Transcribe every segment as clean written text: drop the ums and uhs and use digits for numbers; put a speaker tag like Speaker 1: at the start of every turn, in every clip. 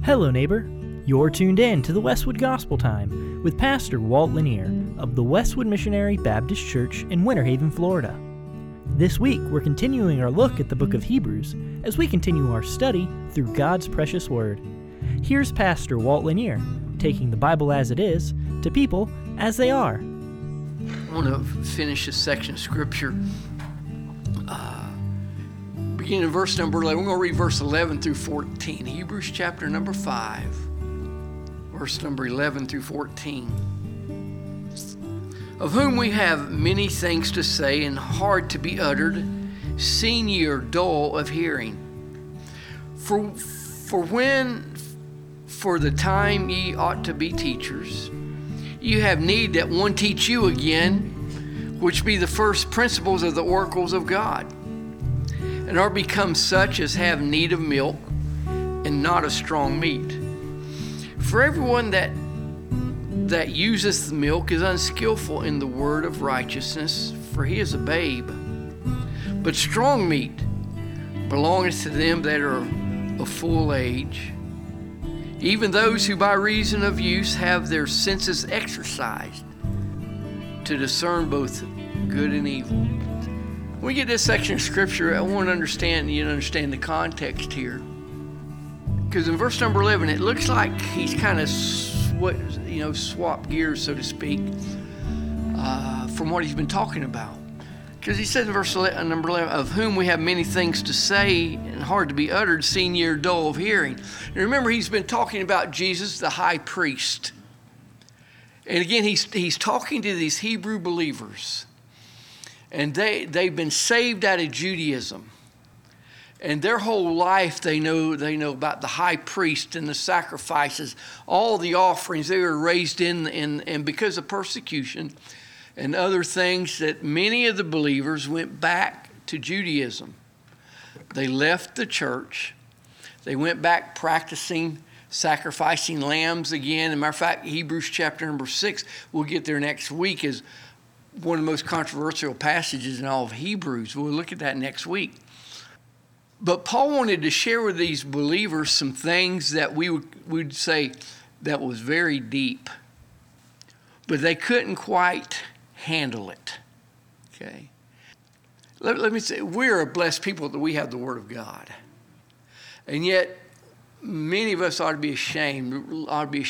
Speaker 1: Hello, neighbor. You're tuned in to the Westwood Gospel Time with Pastor Walt Lanier of the Westwood Missionary Baptist Church in Winter Haven, Florida. This week, we're continuing our look at the book of Hebrews as we continue our study through God's precious Word. Here's Pastor Walt Lanier, taking the Bible as it is to people as they are.
Speaker 2: I want to finish this section of Scripture. Beginning in verse number 11. We're going to read verse 11 through 14. Hebrews chapter number 5, verse number 11 through 14. Of whom we have many things to say and hard to be uttered, seeing ye are dull of hearing. For the time ye ought to be teachers, you have need that one teach you again, which be the first principles of the oracles of God, and are become such as have need of milk and not of strong meat. For everyone that useth milk is unskillful in the word of righteousness, for he is a babe. But strong meat belongeth to them that are of full age, even those who by reason of use have their senses exercised to discern both good and evil. When we get this section of Scripture, I want to understand the context here. Because in verse number 11, it looks like he's kind of swapped gears, so to speak, from what he's been talking about. Because he says in verse number 11, of whom we have many things to say and hard to be uttered, seeing ye are dull of hearing. And remember, he's been talking about Jesus, the high priest. And again, he's talking to these Hebrew believers. And they've been saved out of Judaism. And their whole life, they know about the high priest and the sacrifices, all the offerings they were raised in, and because of persecution and other things, that many of the believers went back to Judaism. They left the church. They went back practicing sacrificing lambs again. As a matter of fact, Hebrews chapter number 6, we'll get there next week, is one of the most controversial passages in all of Hebrews. We'll look at that next week. But Paul wanted to share with these believers some things that we would say that was very deep, but they couldn't quite handle it. Okay. Let me say, we're a blessed people that we have the Word of God. And yet, many of us ought to be ashamed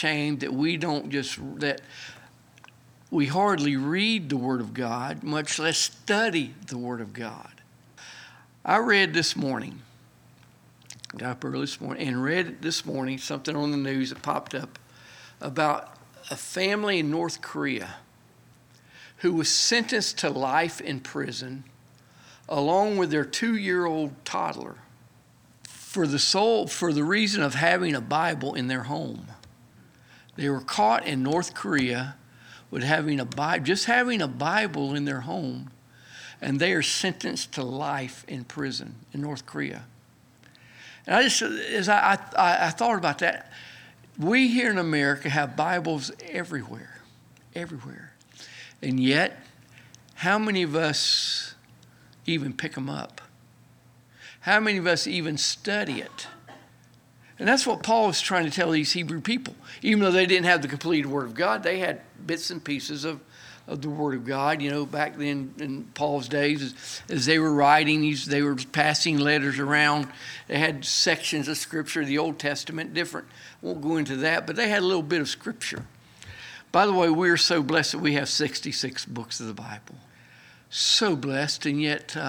Speaker 2: that we hardly read the Word of God, much less study the Word of God. I read this morning, got up early this morning, and read this morning something on the news that popped up about a family in North Korea who was sentenced to life in prison along with their 2-year-old toddler for the reason of having a Bible in their home. They were caught in North Korea with having a Bible in their home, and they are sentenced to life in prison in North Korea. And I thought about that, we here in America have Bibles everywhere. And yet, how many of us even pick them up? How many of us even study it? And that's what Paul was trying to tell these Hebrew people. Even though they didn't have the completed Word of God, they had bits and pieces of the Word of God. Back then in Paul's days, as they were writing, they were passing letters around. They had sections of Scripture, the Old Testament, different. Won't go into that, but they had a little bit of Scripture. By the way, we're so blessed that we have 66 books of the Bible. So blessed, and yet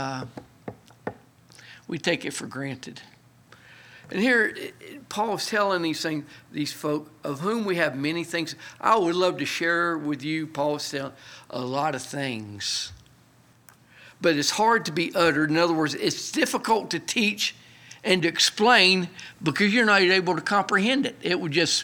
Speaker 2: we take it for granted. And here, Paul is telling these folk, of whom we have many things. I would love to share with you, Paul is telling, a lot of things. But it's hard to be uttered. In other words, it's difficult to teach and to explain because you're not able to comprehend it. It would just,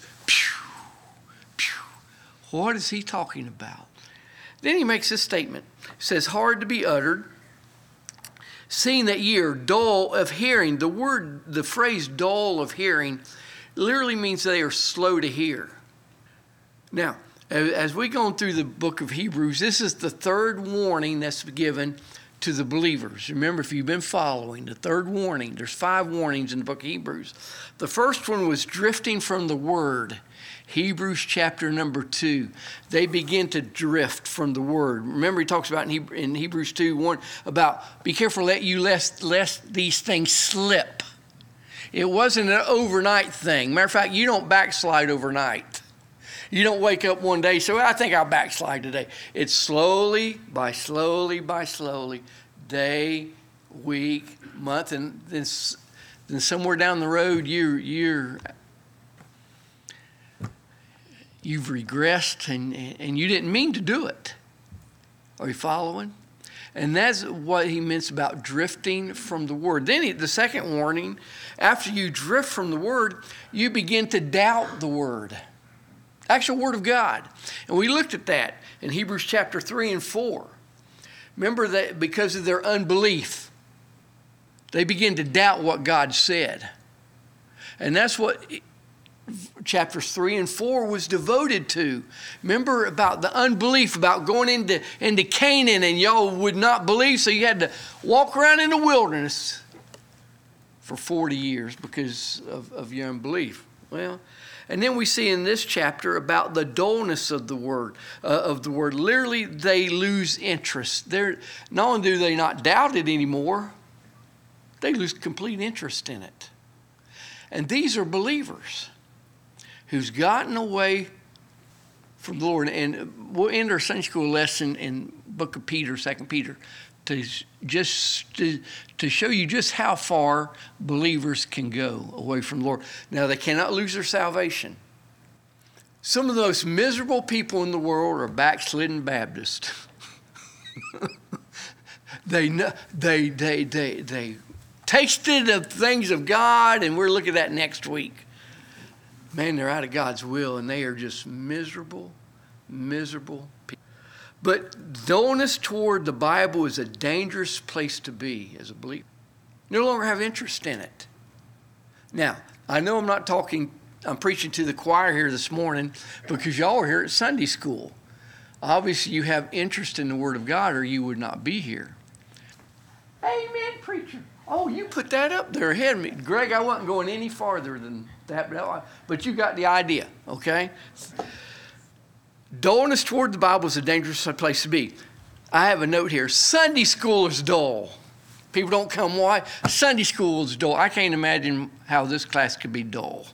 Speaker 2: what is he talking about? Then he makes this statement. It says, hard to be uttered, seeing that ye are dull of hearing. The phrase dull of hearing literally means they are slow to hear. Now, as we go through the book of Hebrews, this is the third warning that's given to the believers. Remember, if you've been following, the third warning, there's 5 warnings in the book of Hebrews. The first one was drifting from the word. Hebrews chapter number 2. They begin to drift from the word. Remember, he talks about in Hebrews 2:1 about be careful lest these things slip. It wasn't an overnight thing. Matter of fact, you don't backslide overnight. You don't wake up one day, so I think I'll backslide today. It's slowly, by slowly, day, week, month, and then somewhere down the road, you've regressed and you didn't mean to do it. Are you following? And that's what he means about drifting from the word. Then the second warning, after you drift from the word, you begin to doubt the word. Actual word of God. And we looked at that in Hebrews chapter 3 and 4. Remember that because of their unbelief, they begin to doubt what God said. And that's what chapters 3 and 4 was devoted to. Remember about the unbelief, about going into Canaan, and y'all would not believe, so you had to walk around in the wilderness for 40 years because of your unbelief. Well, and then we see in this chapter about the dullness of the word. Literally, they lose interest. Not only do they not doubt it anymore, they lose complete interest in it. And these are believers who's gotten away from the Lord. And we'll end our Sunday school lesson in book of Peter, 2 Peter, to show you just how far believers can go away from the Lord. Now, they cannot lose their salvation. Some of the most miserable people in the world are backslidden Baptists. They tasted the things of God, and we're looking at that next week. Man, they're out of God's will, and they are just miserable people. But dullness toward the Bible is a dangerous place to be as a believer. No longer have interest in it. Now, I know I'm preaching to the choir here this morning because y'all are here at Sunday school. Obviously, you have interest in the Word of God or you would not be here. Amen, preacher. Oh, you put that up there ahead of me. Greg, I wasn't going any farther than that, but you got the idea, okay? Dullness toward the Bible is a dangerous place to be. I have a note here. Sunday school is dull. People don't come. Why? Sunday school is dull. I can't imagine how this class could be dull.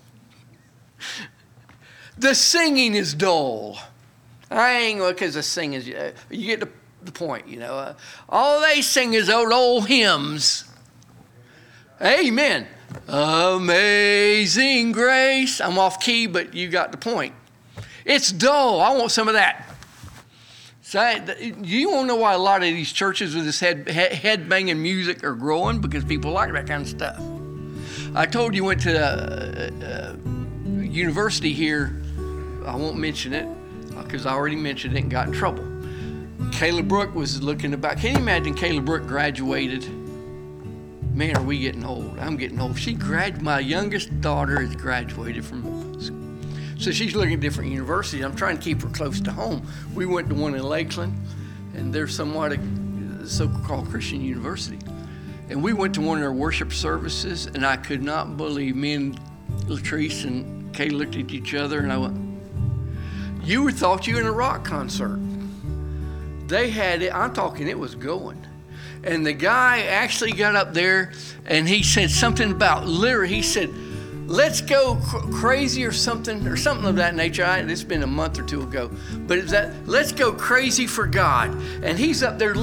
Speaker 2: The singing is dull. I ain't because the singing is, you get the point, you know. All they sing is old hymns. Amen. Amazing grace. I'm off key, but you got the point. It's dull. I want some of that. So you won't know why a lot of these churches with this head banging music are growing, because people like that kind of stuff. I told you went to a university here. I won't mention it because I already mentioned it and got in trouble. Kayla Brooke was looking about. Can you imagine Kayla Brooke graduated? Man, are we getting old? I'm getting old. My youngest daughter has graduated from school. So she's looking at different universities. I'm trying to keep her close to home. We went to one in Lakeland, and they're somewhat a so-called Christian university. And we went to one of their worship services, and I could not believe, me and Latrice and Kay looked at each other, and I went, you thought you were in a rock concert. They had it, I'm talking, it was going. And the guy actually got up there, and he said something about, literally, he said, let's go crazy or something of that nature. It's been a month or two ago. But it's that, let's go crazy for God. And he's up there,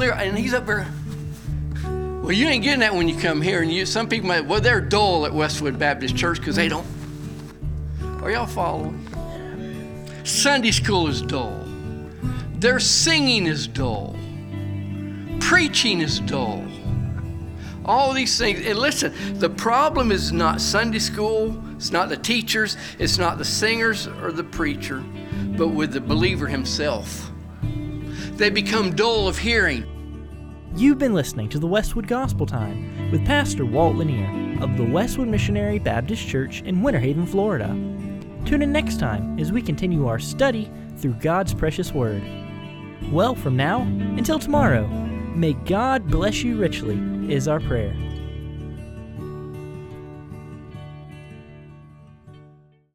Speaker 2: well, you ain't getting that when you come here. And some people might, well, they're dull at Westwood Baptist Church because they don't. Are y'all following? Sunday school is dull. Their singing is dull. Preaching is dull. All these things. And listen, the problem is not Sunday school, it's not the teachers, it's not the singers or the preacher, but with the believer himself. They become dull of hearing.
Speaker 1: You've been listening to the Westwood Gospel Time with Pastor Walt Lanier of the Westwood Missionary Baptist Church in Winter Haven, Florida. Tune in next time as we continue our study through God's precious Word. Well, from now until tomorrow, May God bless you richly, is our prayer.